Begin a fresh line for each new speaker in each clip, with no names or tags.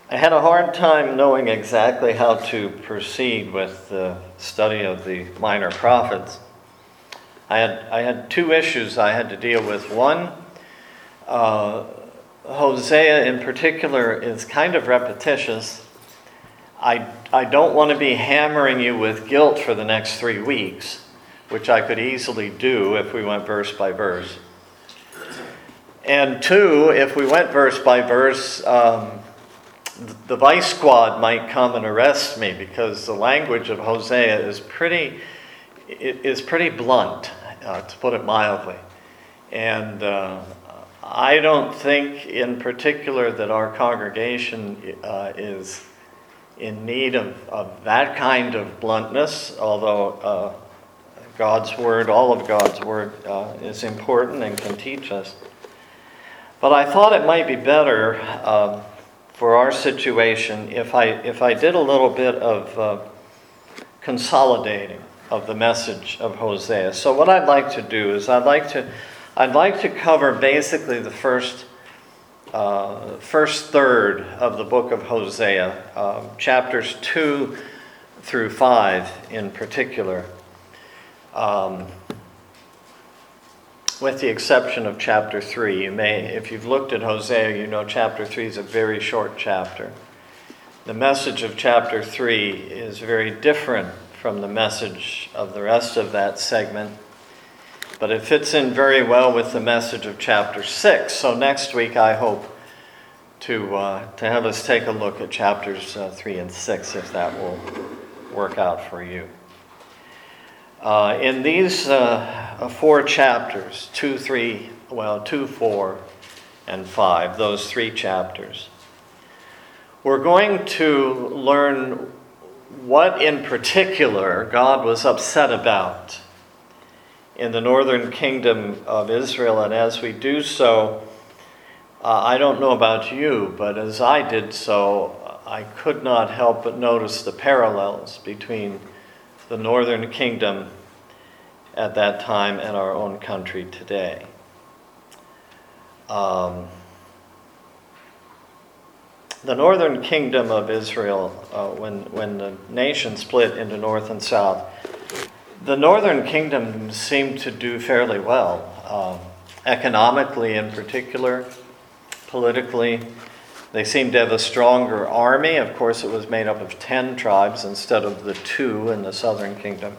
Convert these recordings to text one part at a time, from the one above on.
I had a hard time knowing exactly how to proceed with the study of the minor prophets. I had two issues I had to deal with. One, Hosea in particular is kind of repetitious. I don't want to be hammering you with guilt for the next 3 weeks, which I could easily do if we went verse by verse. And two, if we went verse by verse, the vice squad might come and arrest me because the language of Hosea is pretty blunt, to put it mildly. And I don't think in particular that our congregation is in need of that kind of bluntness, although God's Word, all of God's Word is important and can teach us. But I thought it might be better for our situation if I did a little bit of consolidating of the message of Hosea. So what I'd like to do is I'd like to cover basically the first third of the book of Hosea, chapters 2 through 5 in particular, with the exception of chapter 3. You may, if you've looked at Hosea, you know chapter 3 is a very short chapter. The message of chapter 3 is very different from the message of the rest of that segment, but it fits in very well with the message of chapter 6. So next week I hope to have us take a look at chapters 3 and 6, if that will work out for you. In these 4 chapters, 2, 4, and 5, those 3 chapters, we're going to learn what in particular God was upset about in the northern kingdom of Israel. And as we do so, I don't know about you, but as I did so, I could not help but notice the parallels between the northern kingdom at that time and our own country today. The northern kingdom of Israel, when the nation split into north and south, the northern kingdom seemed to do fairly well, economically in particular, politically. They seemed to have a stronger army. Of course, it was made up of 10 tribes instead of the 2 in the southern kingdom.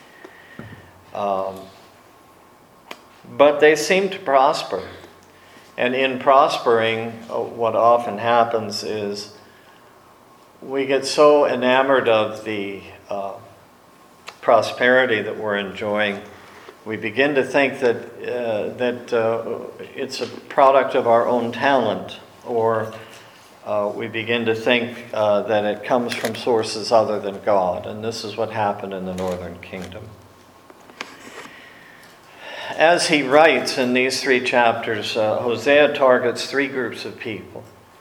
But they seemed to prosper. And in prospering, what often happens is we get so enamored of the prosperity that we're enjoying, we begin to think that it's a product of our own talent, or we begin to think that it comes from sources other than God. And this is what happened in the northern kingdom. As he writes in these 3 chapters, Hosea targets 3 groups of people.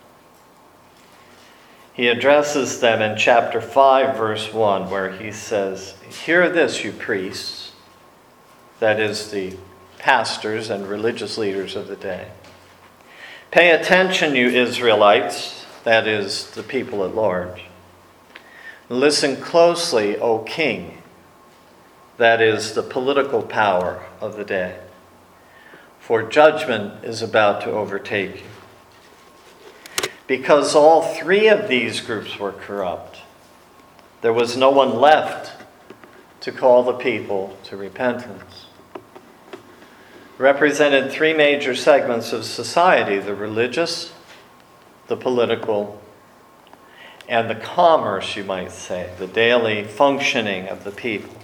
He addresses them in chapter 5, verse 1, where he says, "Hear this, you priests," that is, the pastors and religious leaders of the day. "Pay attention, you Israelites," that is, the people at large. "Listen closely, O king," that is, the political power of the day. "For judgment is about to overtake you." Because all 3 of these groups were corrupt, there was no one left to call the people to repentance. Represented 3 major segments of society: the religious, the political, and the commerce, you might say, the daily functioning of the people.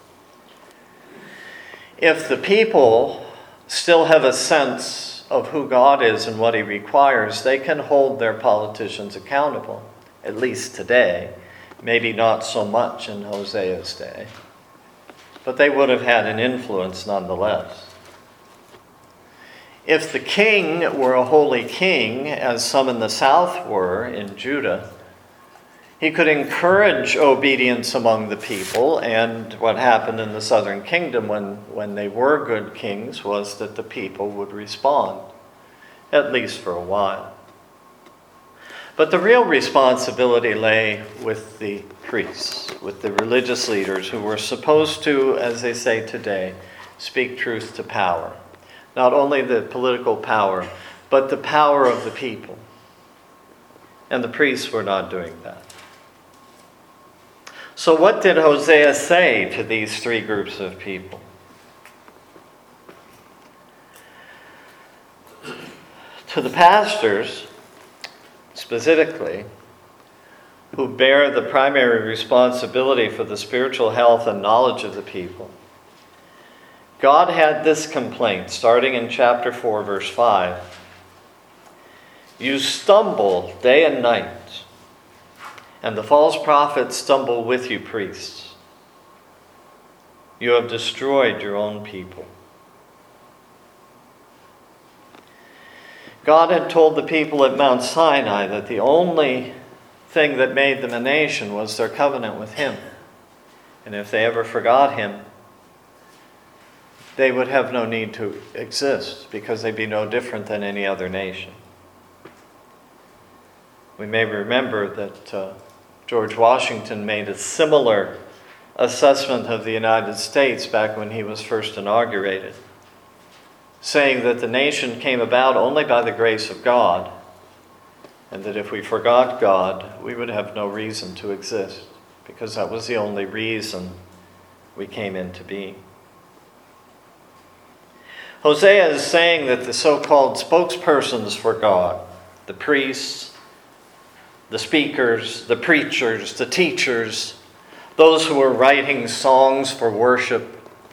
If the people still have a sense of who God is and what he requires, they can hold their politicians accountable, at least today. Maybe not so much in Hosea's day, but they would have had an influence nonetheless. If the king were a holy king, as some in the south were in Judah, he could encourage obedience among the people, and what happened in the southern kingdom when they were good kings was that the people would respond, at least for a while. But the real responsibility lay with the priests, with the religious leaders who were supposed to, as they say today, speak truth to power. Not only the political power, but the power of the people. And the priests were not doing that. So what did Hosea say to these three groups of people? To the pastors, specifically, who bear the primary responsibility for the spiritual health and knowledge of the people, God had this complaint, starting in chapter 4, verse 5. You stumble day and night, and the false prophets stumble with you, priests. You have destroyed your own people. God had told the people at Mount Sinai that the only thing that made them a nation was their covenant with Him. And if they ever forgot Him, they would have no need to exist because they'd be no different than any other nation. We may remember that George Washington made a similar assessment of the United States back when he was first inaugurated, saying that the nation came about only by the grace of God, and that if we forgot God, we would have no reason to exist, because that was the only reason we came into being. Hosea is saying that the so-called spokespersons for God, the priests, the speakers, the preachers, the teachers, those who were writing songs for worship,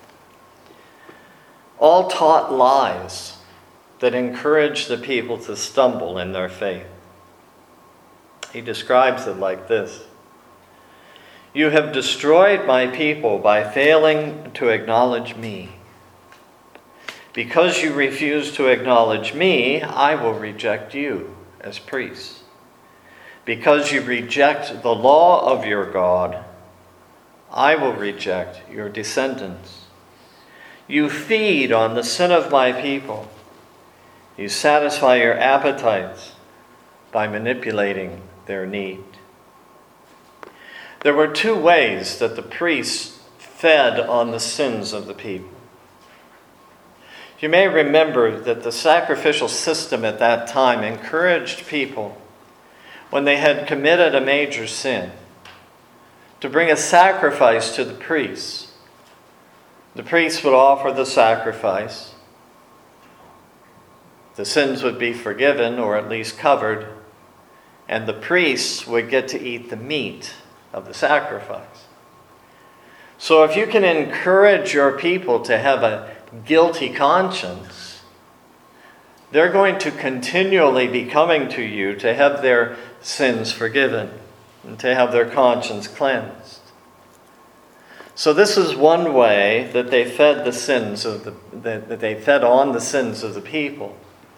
all taught lies that encouraged the people to stumble in their faith. He describes it like this: You have destroyed my people by failing to acknowledge me. Because you refuse to acknowledge me, I will reject you as priests. Because you reject the law of your God, I will reject your descendants. You feed on the sin of my people. You satisfy your appetites by manipulating their need. There were two ways that the priests fed on the sins of the people. You may remember that the sacrificial system at that time encouraged people, when they had committed a major sin, to bring a sacrifice to the priests. The priests would offer the sacrifice. The sins would be forgiven, or at least covered, and the priests would get to eat the meat of the sacrifice. So if you can encourage your people to have a guilty conscience, they're going to continually be coming to you to have their sins forgiven and to have their conscience cleansed. So this is one way that they fed the sins of that they fed on the sins of the people,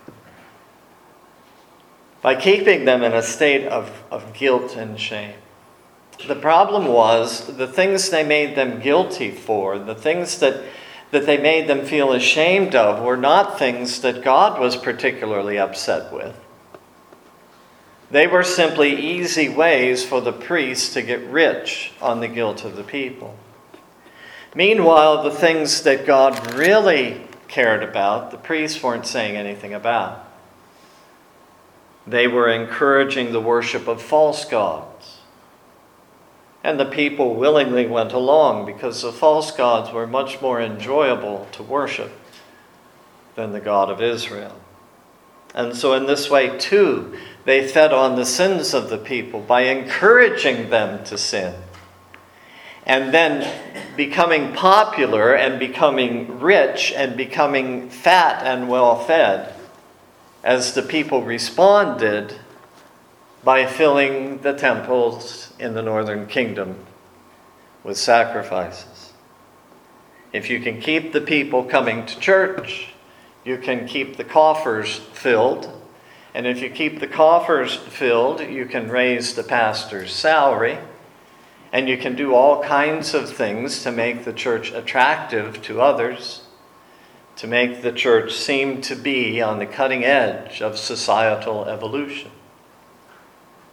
by keeping them in a state of guilt and shame. The problem was the things they made them guilty for, the things that they made them feel ashamed of, were not things that God was particularly upset with. They were simply easy ways for the priests to get rich on the guilt of the people. Meanwhile, the things that God really cared about, the priests weren't saying anything about. They were encouraging the worship of false gods. And the people willingly went along because the false gods were much more enjoyable to worship than the God of Israel. And so in this way, too, they fed on the sins of the people by encouraging them to sin. And then becoming popular and becoming rich and becoming fat and well-fed as the people responded by filling the temples in the northern kingdom with sacrifices. If you can keep the people coming to church, you can keep the coffers filled. And if you keep the coffers filled, you can raise the pastor's salary. And you can do all kinds of things to make the church attractive to others, to make the church seem to be on the cutting edge of societal evolution.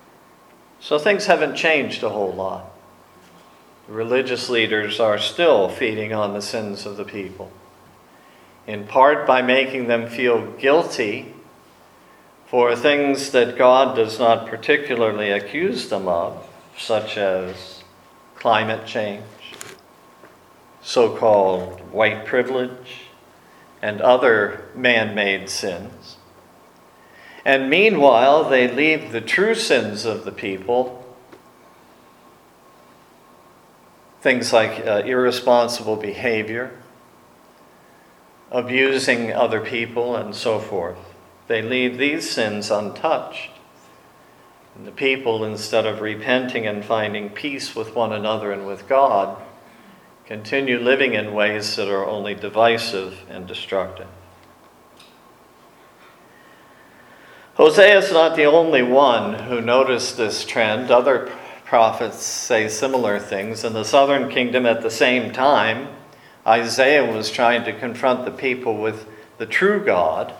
So things haven't changed a whole lot. The religious leaders are still feeding on the sins of the people, in part by making them feel guilty for things that God does not particularly accuse them of, such as climate change, so-called white privilege, and other man-made sins. And meanwhile, they leave the true sins of the people, things like irresponsible behavior, abusing other people, and so forth. They leave these sins untouched. And the people, instead of repenting and finding peace with one another and with God, continue living in ways that are only divisive and destructive. Hosea is not the only one who noticed this trend. Other prophets say similar things. In the southern kingdom at the same time, Isaiah was trying to confront the people with the true God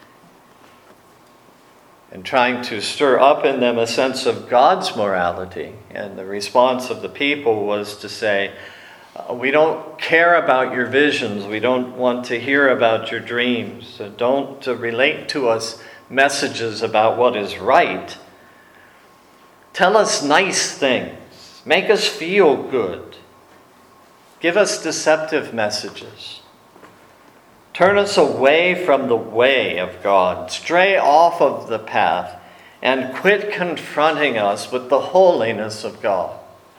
and trying to stir up in them a sense of God's morality. And the response of the people was to say, we don't care about your visions. We don't want to hear about your dreams. Don't relate to us messages about what is right. Tell us nice things. Make us feel good. Give us deceptive messages. Turn us away from the way of God. Stray off of the path and quit confronting us with the holiness of God.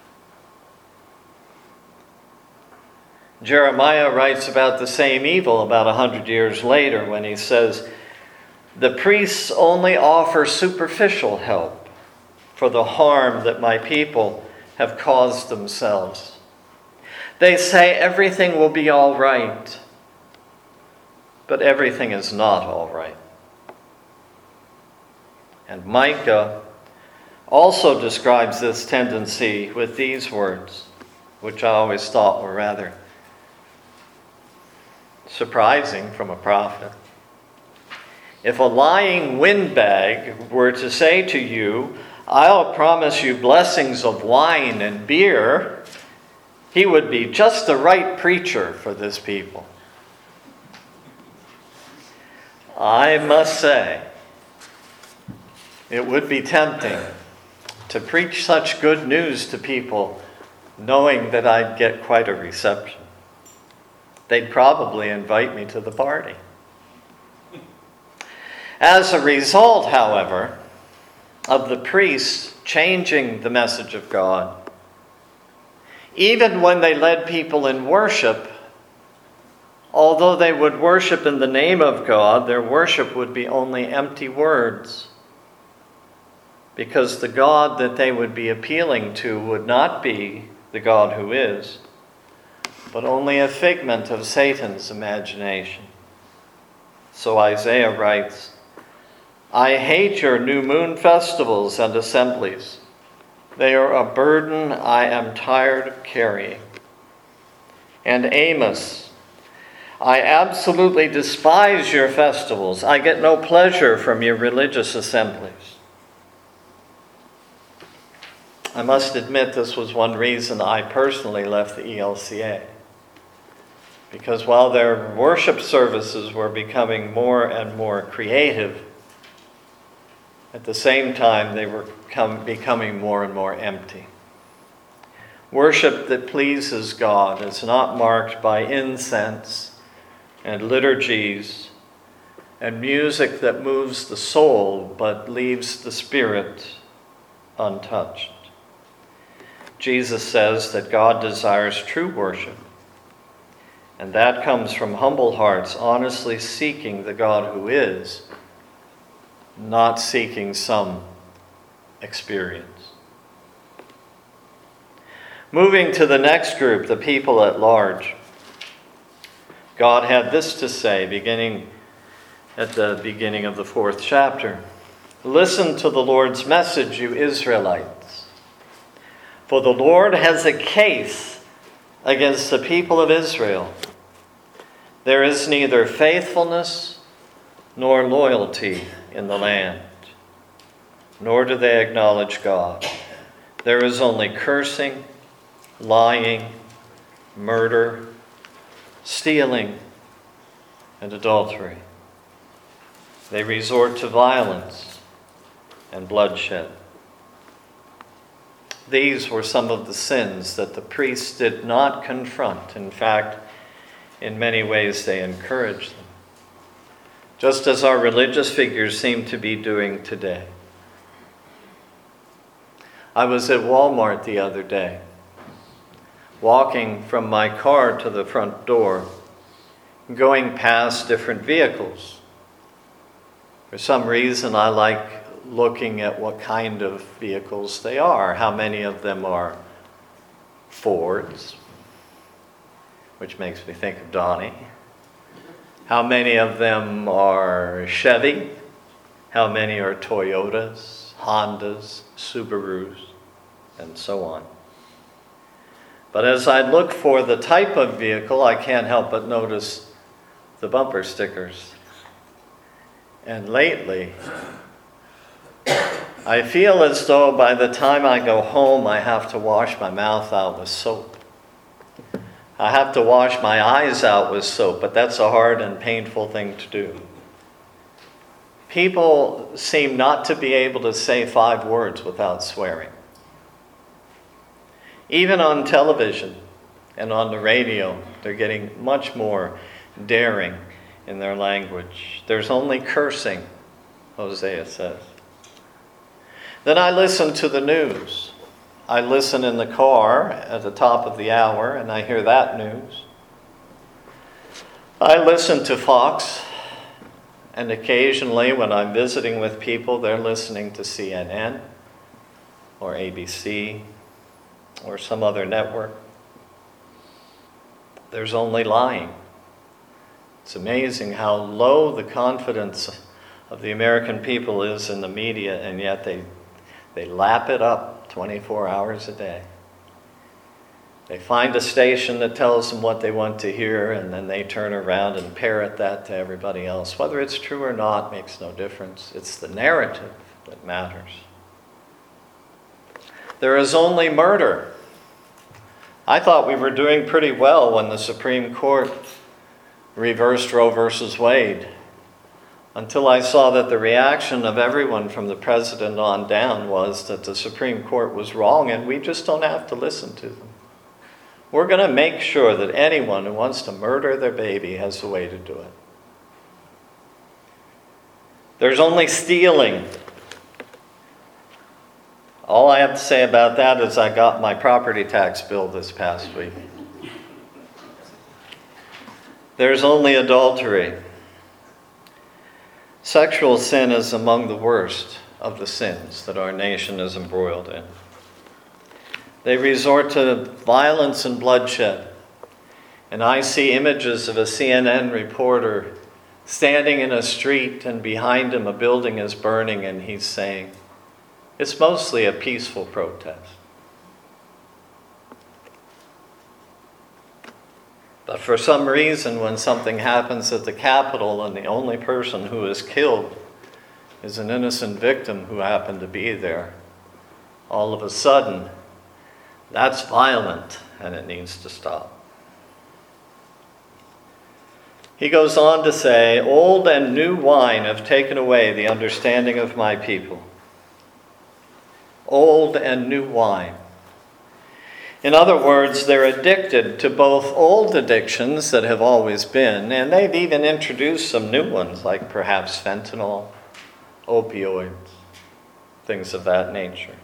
Jeremiah writes about the same evil about 100 years later when he says, the priests only offer superficial help for the harm that my people have caused themselves. They say everything will be all right, but everything is not all right. And Micah also describes this tendency with these words, which I always thought were rather surprising from a prophet. If a lying windbag were to say to you, I'll promise you blessings of wine and beer, he would be just the right preacher for this people. I must say, it would be tempting to preach such good news to people knowing that I'd get quite a reception. They'd probably invite me to the party. As a result, however, of the priests changing the message of God, even when they led people in worship, although they would worship in the name of God, their worship would be only empty words, because the God that they would be appealing to would not be the God who is, but only a figment of Satan's imagination. So Isaiah writes, I hate your new moon festivals and assemblies. They are a burden I am tired of carrying. And Amos, I absolutely despise your festivals. I get no pleasure from your religious assemblies. I must admit this was one reason I personally left the ELCA. Because while their worship services were becoming more and more creative, at the same time, they were becoming more and more empty. Worship that pleases God is not marked by incense and liturgies and music that moves the soul but leaves the spirit untouched. Jesus says that God desires true worship, and that comes from humble hearts honestly seeking the God who is, not seeking some experience. Moving to the next group, the people at large. God had this to say, beginning at the beginning of the 4th chapter. Listen to the Lord's message, you Israelites. For the Lord has a case against the people of Israel. There is neither faithfulness nor loyalty in the land, nor do they acknowledge God. There is only cursing, lying, murder, stealing, and adultery. They resort to violence and bloodshed. These were some of the sins that the priests did not confront. In fact, in many ways they encouraged them, just as our religious figures seem to be doing today. I was at Walmart the other day, walking from my car to the front door, going past different vehicles. For some reason, I like looking at what kind of vehicles they are. How many of them are Fords, which makes me think of Donnie. How many of them are Chevy? How many are Toyotas, Hondas, Subarus, and so on? But as I look for the type of vehicle, I can't help but notice the bumper stickers. And lately, I feel as though by the time I go home, I have to wash my mouth out with soap. I have to wash my eyes out with soap, but that's a hard and painful thing to do. People seem not to be able to say 5 words without swearing. Even on television and on the radio, they're getting much more daring in their language. There's only cursing, Hosea says. Then I listen to the news. I listen in the car at the top of the hour, and I hear that news. I listen to Fox, and occasionally when I'm visiting with people, they're listening to CNN or ABC or some other network. There's only lying. It's amazing how low the confidence of the American people is in the media, and yet they lap it up 24 hours a day. They find a station that tells them what they want to hear, and then they turn around and parrot that to everybody else. Whether it's true or not makes no difference. It's the narrative that matters. There is only murder. I thought we were doing pretty well when the Supreme Court reversed Roe versus Wade, until I saw that the reaction of everyone from the president on down was that the Supreme Court was wrong and we just don't have to listen to them. We're going to make sure that anyone who wants to murder their baby has a way to do it. There's only stealing. All I have to say about that is I got my property tax bill this past week. There's only adultery. Sexual sin is among the worst of the sins that our nation is embroiled in. They resort to violence and bloodshed. And I see images of a CNN reporter standing in a street, and behind him a building is burning, and he's saying, "It's mostly a peaceful protest." But for some reason, when something happens at the Capitol and the only person who is killed is an innocent victim who happened to be there, all of a sudden, that's violent and it needs to stop. He goes on to say, "Old and new wine have taken away the understanding of my people." Old and new wine. In other words, they're addicted to both old addictions that have always been, and they've even introduced some new ones, like perhaps fentanyl, opioids, things of that nature.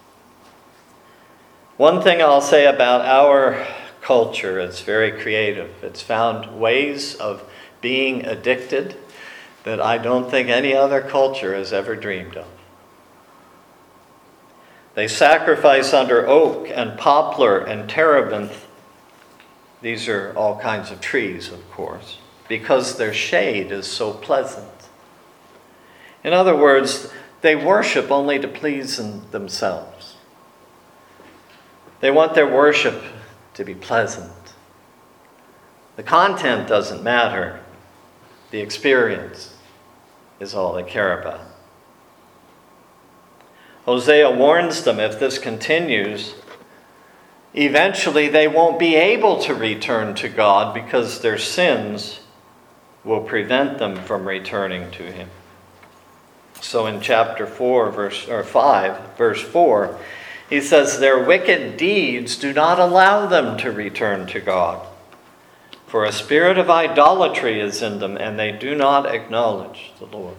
One thing I'll say about our culture, it's very creative. It's found ways of being addicted that I don't think any other culture has ever dreamed of. They sacrifice under oak and poplar and terebinth. These are all kinds of trees, of course, because their shade is so pleasant. In other words, they worship only to please themselves. They want their worship to be pleasant. The content doesn't matter. The experience is all they care about. Hosea warns them if this continues, eventually they won't be able to return to God because their sins will prevent them from returning to him. So in chapter 5, verse 4, he says, their wicked deeds do not allow them to return to God. For a spirit of idolatry is in them, and they do not acknowledge the Lord.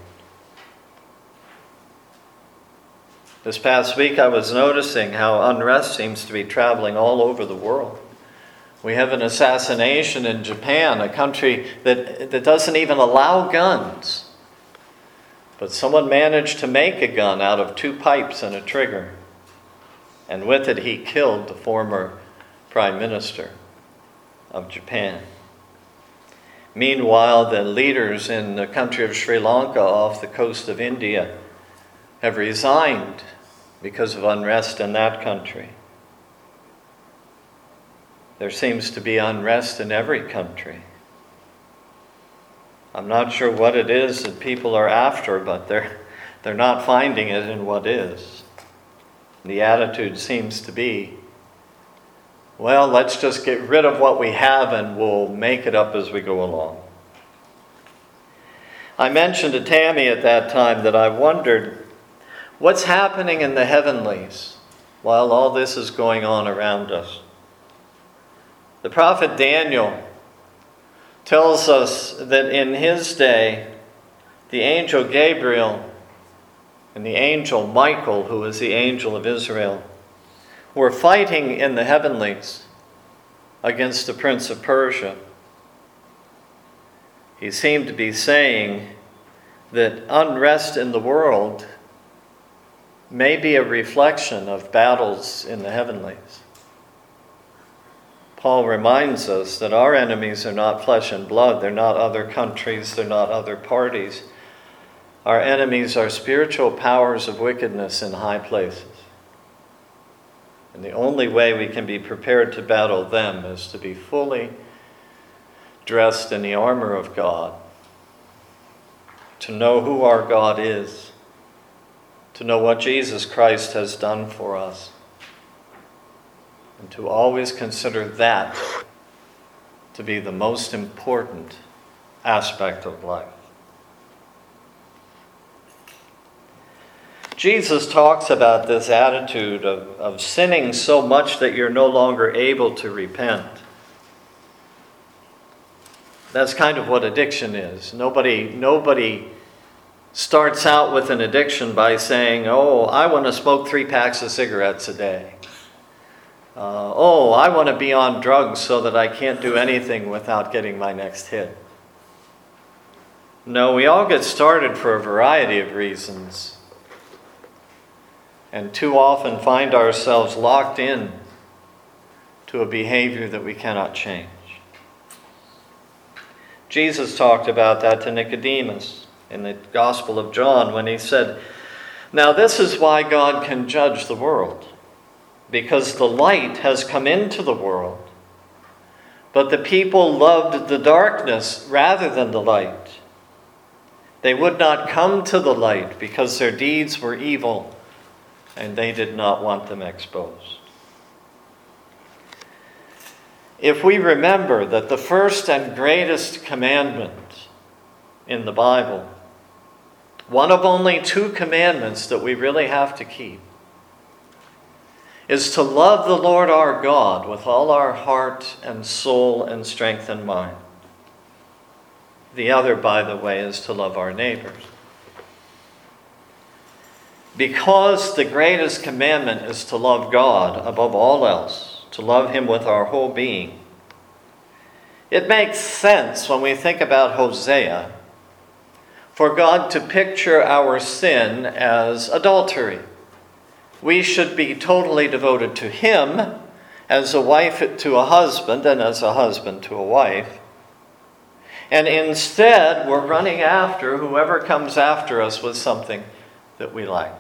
This past week I was noticing how unrest seems to be traveling all over the world. We have an assassination in Japan, a country that doesn't even allow guns. But someone managed to make a gun out of 2 pipes and a trigger. And with it he killed the former Prime Minister of Japan. Meanwhile, the leaders in the country of Sri Lanka off the coast of India have resigned because of unrest in that country. There seems to be unrest in every country. I'm not sure what it is that people are after, but they're not finding it in what is. The attitude seems to be, well, let's just get rid of what we have and we'll make it up as we go along. I mentioned to Tammy at that time that I wondered what's happening in the heavenlies while all this is going on around us. The prophet Daniel tells us that in his day, the angel Gabriel and the angel Michael, who is the angel of Israel, were fighting in the heavenlies against the prince of Persia. He seemed to be saying that unrest in the world may be a reflection of battles in the heavenlies. Paul reminds us that our enemies are not flesh and blood. They're not other countries. They're not other parties. Our enemies are spiritual powers of wickedness in high places. And the only way we can be prepared to battle them is to be fully dressed in the armor of God, to know who our God is, to know what Jesus Christ has done for us, and to always consider that to be the most important aspect of life. Jesus talks about this attitude of sinning so much that you're no longer able to repent. That's kind of what addiction is. Nobody starts out with an addiction by saying, oh, I want to smoke 3 packs of cigarettes a day. I want to be on drugs so that I can't do anything without getting my next hit. No, we all get started for a variety of reasons, and too often find ourselves locked in to a behavior that we cannot change. Jesus talked about that to Nicodemus in the Gospel of John when he said, now this is why God can judge the world, because the light has come into the world, but the people loved the darkness rather than the light. They would not come to the light because their deeds were evil, and they did not want them exposed. If we remember that the first and greatest commandment in the Bible, one of only 2 commandments that we really have to keep, is to love the Lord our God with all our heart and soul and strength and mind. The other, by the way, is to love our neighbors. Because the greatest commandment is to love God above all else, to love him with our whole being, it makes sense when we think about Hosea for God to picture our sin as adultery. We should be totally devoted to him as a wife to a husband and as a husband to a wife. And instead, we're running after whoever comes after us with something that we like.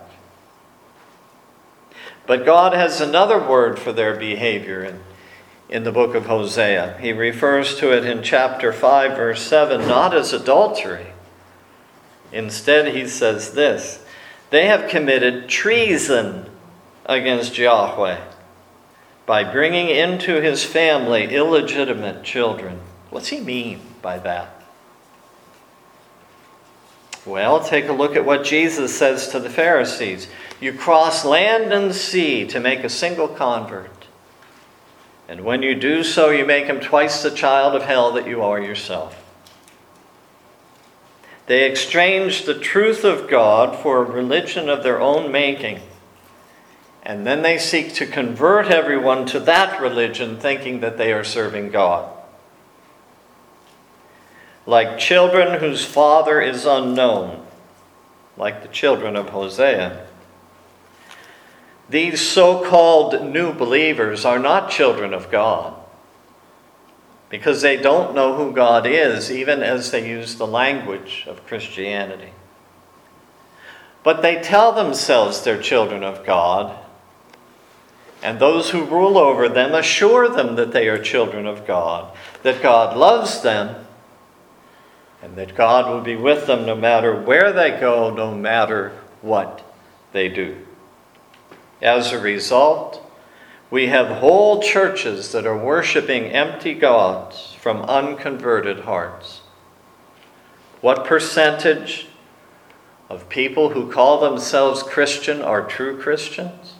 But God has another word for their behavior in the book of Hosea. He refers to it in chapter 5, verse 7, not as adultery. Instead, he says this, They have committed treason against Yahweh by bringing into his family illegitimate children. What's he mean by that? Well, take a look at what Jesus says to the Pharisees. You cross land and sea to make a single convert. And when you do so, you make him twice the child of hell that you are yourself. They exchanged the truth of God for a religion of their own making. And then they seek to convert everyone to that religion, thinking that they are serving God. Like children whose father is unknown, like the children of Hosea. These so-called new believers are not children of God, because they don't know who God is, even as they use the language of Christianity. But they tell themselves they're children of God, and those who rule over them assure them that they are children of God, that God loves them, and that God will be with them no matter where they go, no matter what they do. As a result, we have whole churches that are worshiping empty gods from unconverted hearts. What percentage of people who call themselves Christian are true Christians?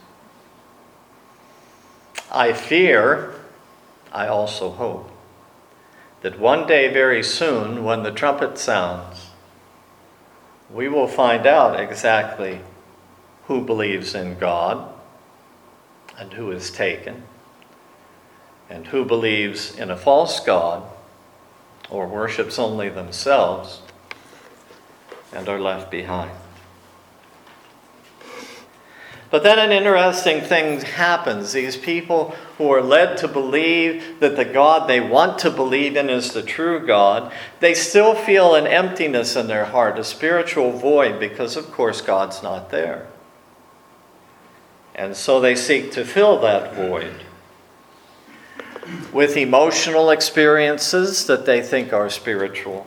I fear, I also hope, that one day very soon, when the trumpet sounds, we will find out exactly who believes in God and who is taken, and who believes in a false god or worships only themselves and are left behind. But then an interesting thing happens. These people who are led to believe that the God they want to believe in is the true God, they still feel an emptiness in their heart, a spiritual void, because of course God's not there. And so they seek to fill that void with emotional experiences that they think are spiritual,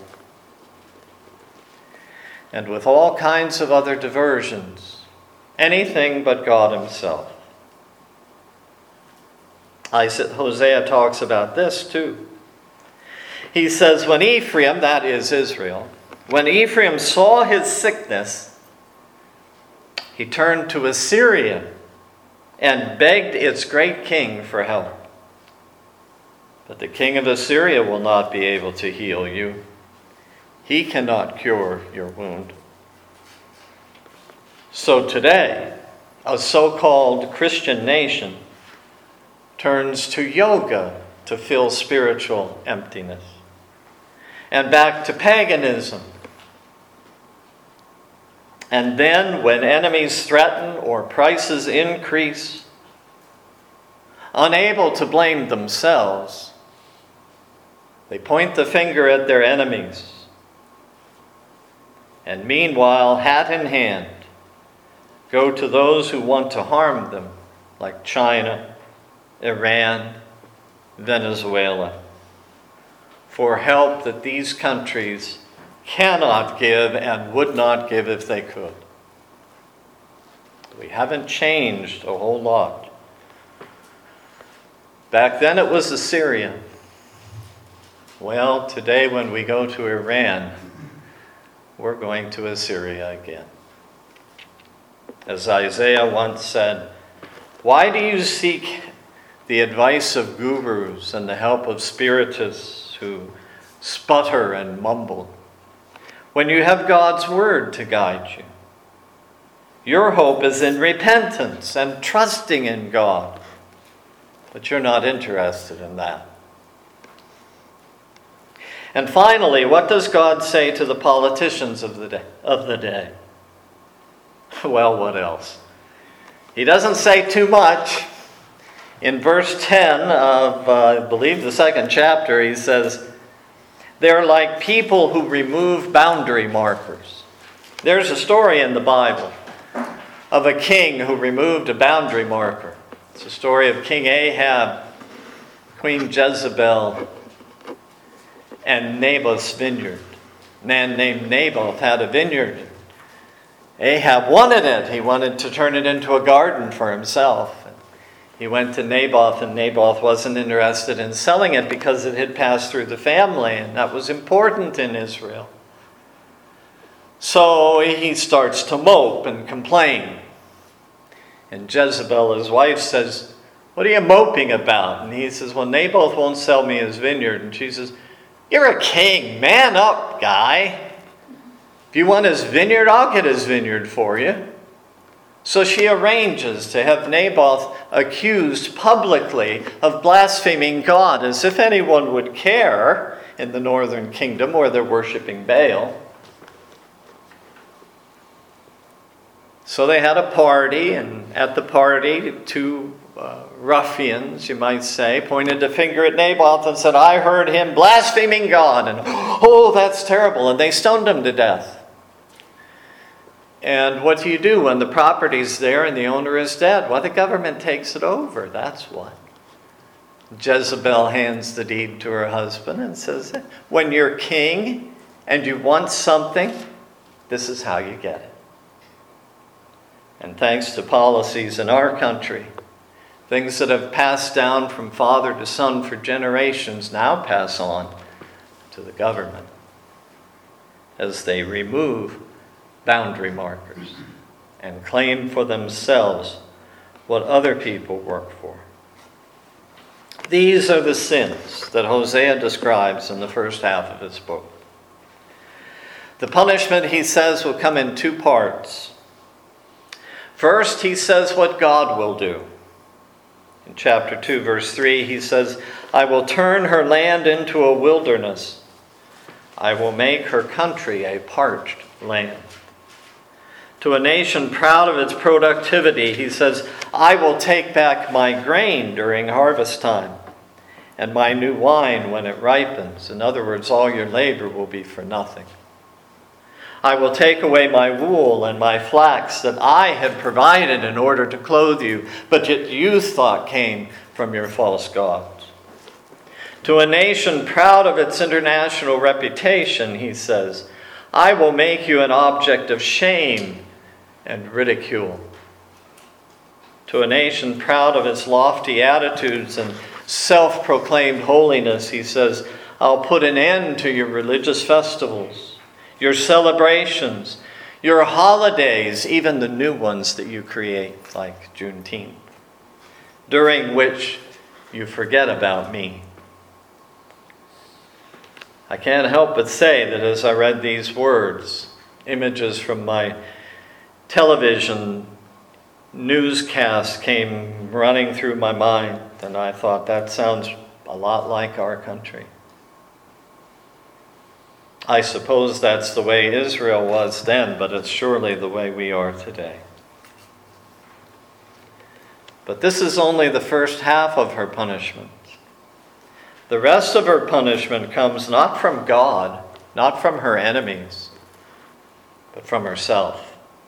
and with all kinds of other diversions. Anything but God himself. Hosea talks about this too. He says, when Ephraim, that is Israel, when Ephraim saw his sickness, he turned to Assyria and begged its great king for help. But the king of Assyria will not be able to heal you. He cannot cure your wound. So today, a so-called Christian nation turns to yoga to fill spiritual emptiness, and back to paganism. And then, when enemies threaten or prices increase, unable to blame themselves, they point the finger at their enemies. And meanwhile, hat in hand, go to those who want to harm them, like China, Iran, Venezuela, for help that these countries cannot give and would not give if they could. We haven't changed a whole lot. Back then it was Assyria. Well, today when we go to Iran, we're going to Assyria again. As Isaiah once said, why do you seek the advice of gurus and the help of spiritists who sputter and mumble when you have God's word to guide you? Your hope is in repentance and trusting in God, but you're not interested in that. And finally, what does God say to the politicians of the day? Well, what else? He doesn't say too much. In verse 10 of, I believe, the second chapter, he says, they're like people who remove boundary markers. There's a story in the Bible of a king who removed a boundary marker. It's a story of King Ahab, Queen Jezebel, and Naboth's vineyard. A man named Naboth had a vineyard, Ahab wanted it. He wanted to turn it into a garden for himself. He went to Naboth, and Naboth wasn't interested in selling it because it had passed through the family, and that was important in Israel. So he starts to mope and complain. And Jezebel, his wife, says, "What are you moping about?" And he says, "Well, Naboth won't sell me his vineyard." And she says, "You're a king. Man up, guy. If you want his vineyard, I'll get his vineyard for you." So she arranges to have Naboth accused publicly of blaspheming God, as if anyone would care in the northern kingdom where they're worshiping Baal. So they had a party, and at the party, two ruffians, you might say, pointed a finger at Naboth and said, "I heard him blaspheming God," and "Oh, that's terrible," and they stoned him to death. And what do you do when the property's there and the owner is dead? Well, the government takes it over, that's what. Jezebel hands the deed to her husband and says, "When you're king and you want something, this is how you get it." And thanks to policies in our country, things that have passed down from father to son for generations now pass on to the government as they remove boundary markers and claim for themselves what other people work for. These are the sins that Hosea describes in the first half of his book. The punishment, he says, will come in two parts. First, he says what God will do. In chapter 2, verse 3, he says, "I will turn her land into a wilderness. I will make her country a parched land." To a nation proud of its productivity, he says, "I will take back my grain during harvest time, and my new wine when it ripens." In other words, all your labor will be for nothing. "I will take away my wool and my flax that I had provided in order to clothe you, but yet you thought came from your false gods." To a nation proud of its international reputation, he says, "I will make you an object of shame and ridicule." To a nation proud of its lofty attitudes and self-proclaimed holiness, he says, "I'll put an end to your religious festivals, your celebrations, your holidays, even the new ones that you create, like Juneteenth, during which you forget about me." I can't help but say that as I read these words, images from my television newscast came running through my mind, and I thought that sounds a lot like our country. I suppose that's the way Israel was then, but it's surely the way we are today. But this is only the first half of her punishment. The rest of her punishment comes not from God, not from her enemies, but from herself.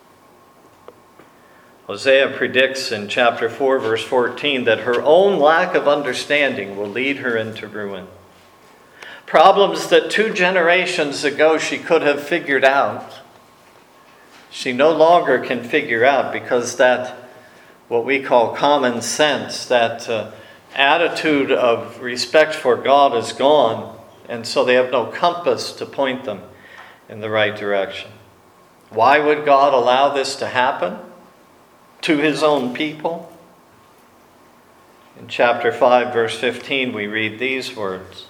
Hosea predicts in chapter 4, verse 14, that her own lack of understanding will lead her into ruin. Problems that 2 generations ago she could have figured out, she no longer can figure out because that, what we call common sense, that attitude of respect for God is gone, and so they have no compass to point them in the right direction. Why would God allow this to happen to his own people? In chapter 5, verse 15, we read these words.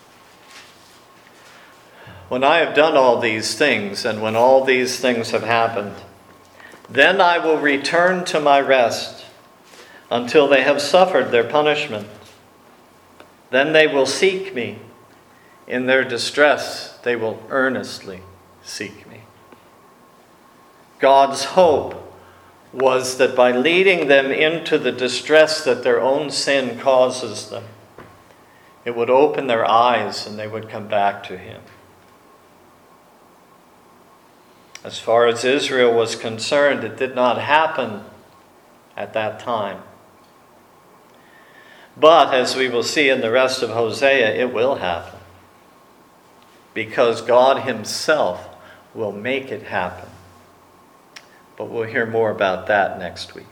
"When I have done all these things, and when all these things have happened, then I will return to my rest until they have suffered their punishment. Then they will seek me. In their distress, they will earnestly seek me." God's hope was that by leading them into the distress that their own sin causes them, it would open their eyes and they would come back to him. As far as Israel was concerned, it did not happen at that time. But as we will see in the rest of Hosea, it will happen, because God himself will make it happen. But we'll hear more about that next week.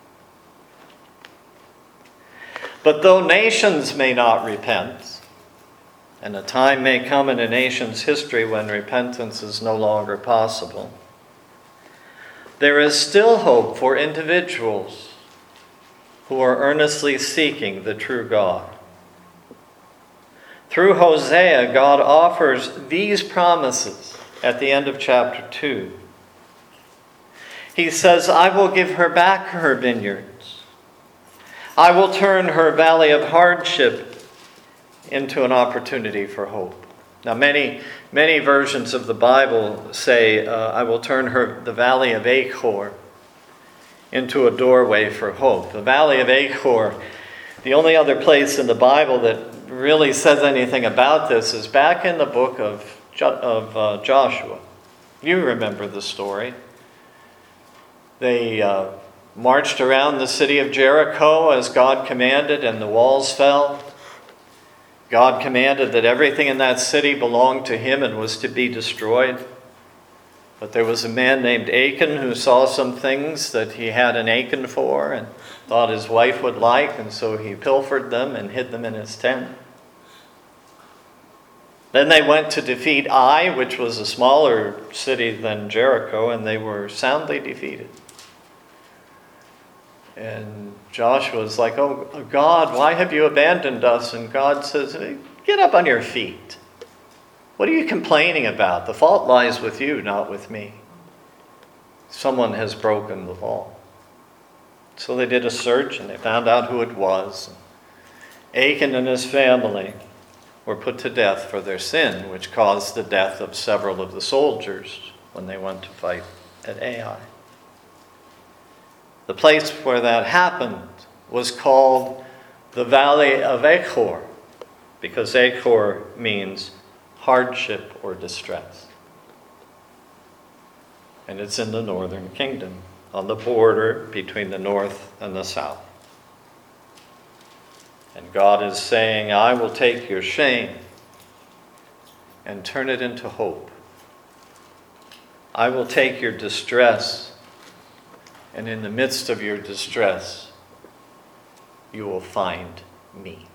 But though nations may not repent, and a time may come in a nation's history when repentance is no longer possible, there is still hope for individuals who are earnestly seeking the true God. Through Hosea, God offers these promises at the end of chapter 2. He says, I will give her back her vineyards. I will turn her valley of hardship into an opportunity for hope. Now, many versions of the Bible say, I will turn the valley of Achor into a doorway for hope. The valley of Achor, the only other place in the Bible that really says anything about this is back in the book of Joshua. You remember the story. They marched around the city of Jericho as God commanded, and the walls fell. God commanded that everything in that city belonged to him and was to be destroyed. But there was a man named Achan who saw some things that he had an Achan for and thought his wife would like, and so he pilfered them and hid them in his tent. Then they went to defeat Ai, which was a smaller city than Jericho, and they were soundly defeated. And Joshua's like, oh God, why have you abandoned us? And God says, hey, get up on your feet. What are you complaining about? The fault lies with you, not with me. Someone has broken the law. So they did a search and they found out who it was. Achan and his family were put to death for their sin, which caused the death of several of the soldiers when they went to fight at Ai. The place where that happened was called the Valley of Achor, because Achor means hardship or distress. And it's in the northern kingdom, on the border between the north and the south. And God is saying, I will take your shame and turn it into hope. I will take your distress, and in the midst of your distress, you will find me.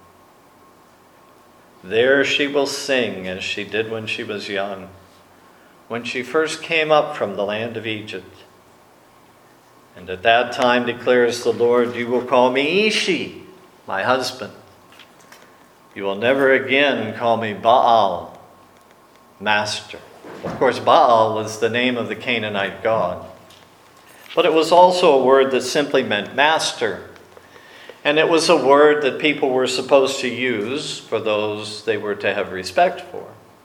There she will sing as she did when she was young, when she first came up from the land of Egypt. And at that time, declares the Lord, you will call me Ishi, my husband. You will never again call me Baal, master. Of course, Baal was the name of the Canaanite god. But it was also a word that simply meant master. And it was a word that people were supposed to use for those they were to have respect for.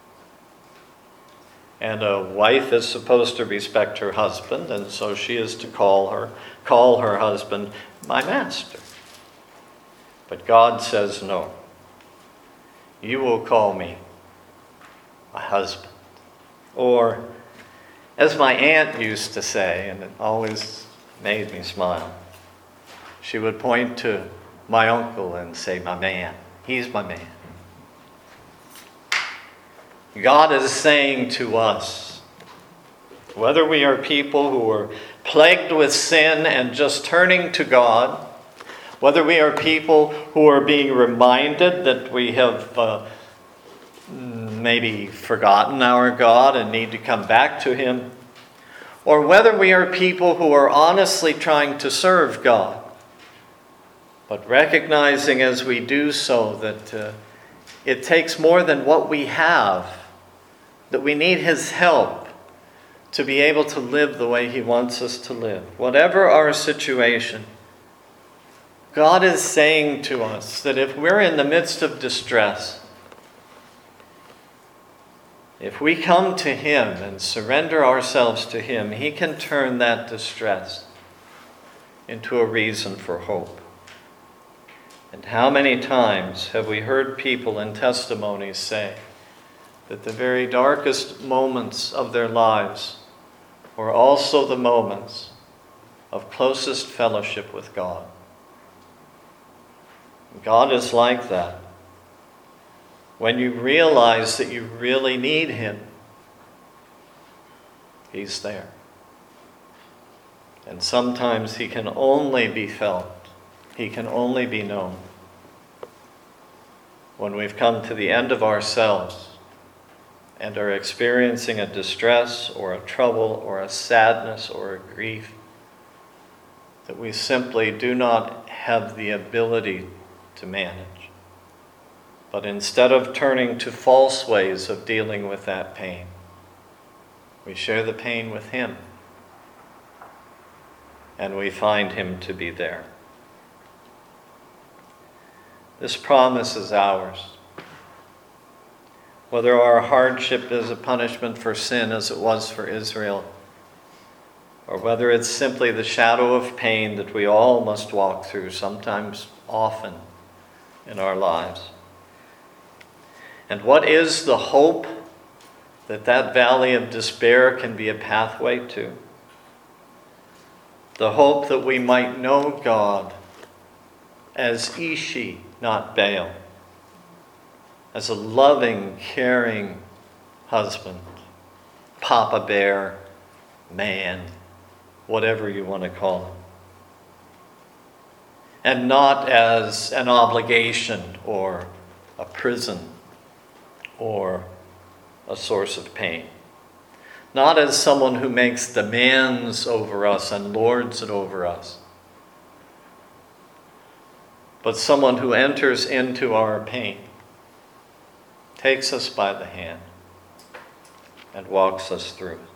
And a wife is supposed to respect her husband, and so she is to call her husband my master. But God says no. You will call me my husband. Or, as my aunt used to say, and it always made me smile, she would point to my uncle and say, my man. He's my man. God is saying to us, whether we are people who are plagued with sin and just turning to God, whether we are people who are being reminded that we have maybe forgotten our God and need to come back to Him, or whether we are people who are honestly trying to serve God, but recognizing as we do so that it takes more than what we have, that we need His help to be able to live the way He wants us to live. Whatever our situation, God is saying to us that if we're in the midst of distress, if we come to Him and surrender ourselves to Him, He can turn that distress into a reason for hope. And how many times have we heard people in testimonies say that the very darkest moments of their lives were also the moments of closest fellowship with God. God is like that. When you realize that you really need Him, He's there. And sometimes he can only be felt, he can only be known when we've come to the end of ourselves and are experiencing a distress or a trouble or a sadness or a grief that we simply do not have the ability to manage. But instead of turning to false ways of dealing with that pain, we share the pain with him, and we find him to be there. This promise is ours. Whether our hardship is a punishment for sin as it was for Israel, or whether it's simply the shadow of pain that we all must walk through, sometimes often in our lives. And what is the hope that valley of despair can be a pathway to? The hope that we might know God as Ishi, not Baal, as a loving, caring husband, Papa Bear, man, whatever you want to call him. And not as an obligation or a prison or a source of pain. Not as someone who makes demands over us and lords it over us, but someone who enters into our pain, takes us by the hand, and walks us through it.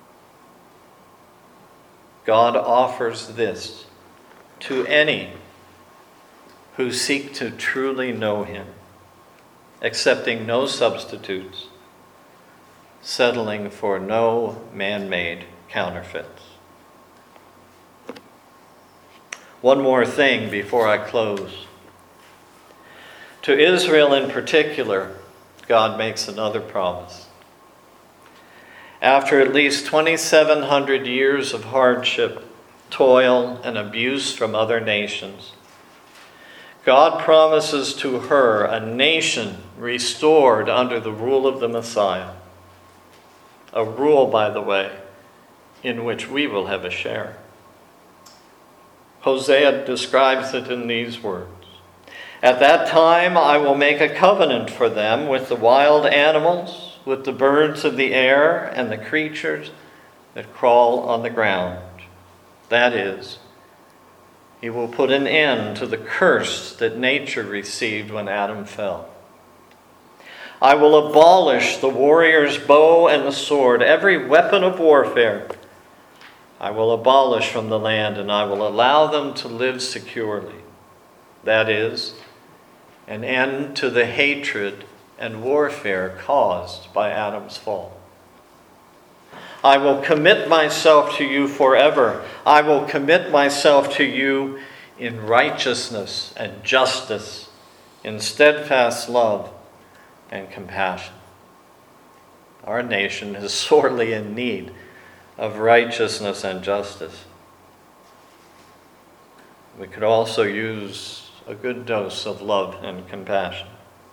God offers this to any who seek to truly know him, accepting no substitutes, settling for no man-made counterfeits. One more thing before I close. To Israel in particular, God makes another promise. After at least 2,700 years of hardship, toil, and abuse from other nations, God promises to her a nation restored under the rule of the Messiah. A rule, by the way, in which we will have a share. Hosea describes it in these words. At that time I will make a covenant for them with the wild animals, with the birds of the air, and the creatures that crawl on the ground. That is, he will put an end to the curse that nature received when Adam fell. I will abolish the warrior's bow and the sword, every weapon of warfare. I will abolish from the land, and I will allow them to live securely. That is, an end to the hatred and warfare caused by Adam's fall. I will commit myself to you forever. I will commit myself to you in righteousness and justice, in steadfast love and compassion. Our nation is sorely in need of righteousness and justice. We could also use a good dose of love and compassion.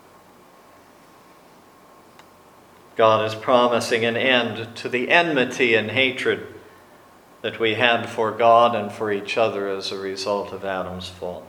God is promising an end to the enmity and hatred that we had for God and for each other as a result of Adam's fall.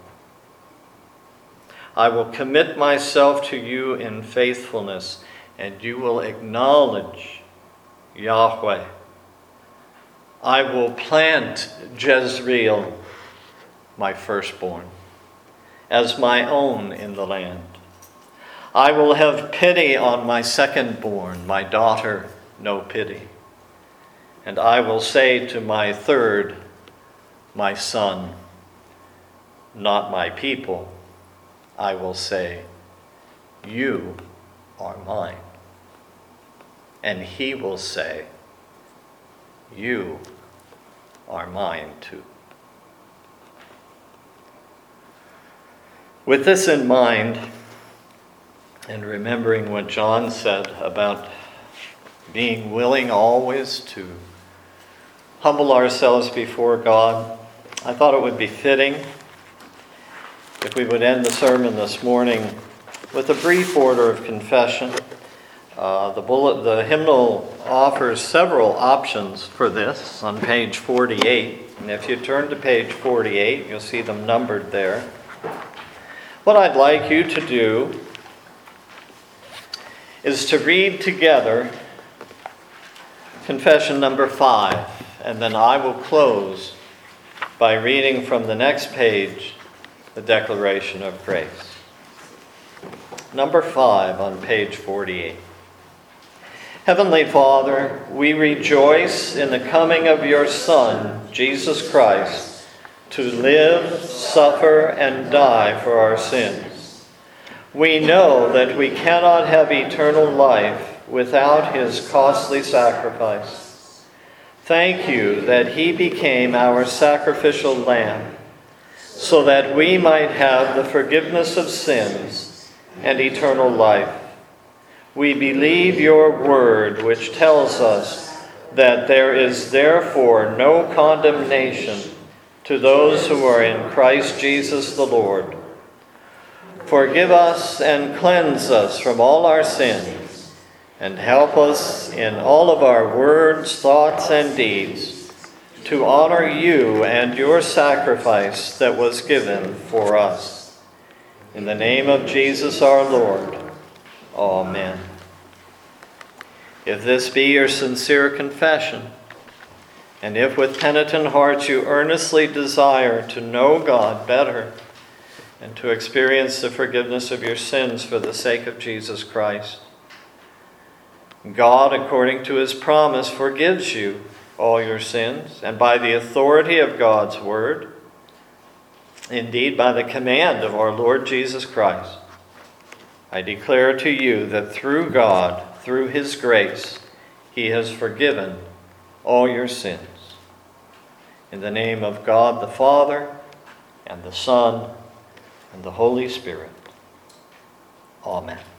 I will commit myself to you in faithfulness, and you will acknowledge Yahweh. I will plant Jezreel, my firstborn, as my own in the land. I will have pity on my secondborn, my daughter, no pity. And I will say to my third, my son, not my people, I will say, you are mine. And he will say, you are mine too. With this in mind, and remembering what John said about being willing always to humble ourselves before God, I thought it would be fitting if we would end the sermon this morning with a brief order of confession. The hymnal offers several options for this on page 48. And if you turn to page 48, you'll see them numbered there. What I'd like you to do is to read together confession number 5, and then I will close by reading from the next page the Declaration of Grace. Number 5 on page 48. Heavenly Father, we rejoice in the coming of your Son, Jesus Christ, to live, suffer, and die for our sins. We know that we cannot have eternal life without his costly sacrifice. Thank you that he became our sacrificial lamb, so that we might have the forgiveness of sins and eternal life. We believe your word, which tells us that there is therefore no condemnation to those who are in Christ Jesus the Lord. Forgive us and cleanse us from all our sins, and help us in all of our words, thoughts, and deeds to honor you and your sacrifice that was given for us. In the name of Jesus our Lord. Amen. If this be your sincere confession, and if with penitent hearts you earnestly desire to know God better and to experience the forgiveness of your sins for the sake of Jesus Christ, God, according to his promise, forgives you all your sins, and by the authority of God's word, indeed by the command of our Lord Jesus Christ, I declare to you that through God, through his grace, he has forgiven all your sins. In the name of God the Father, and the Son, and the Holy Spirit. Amen.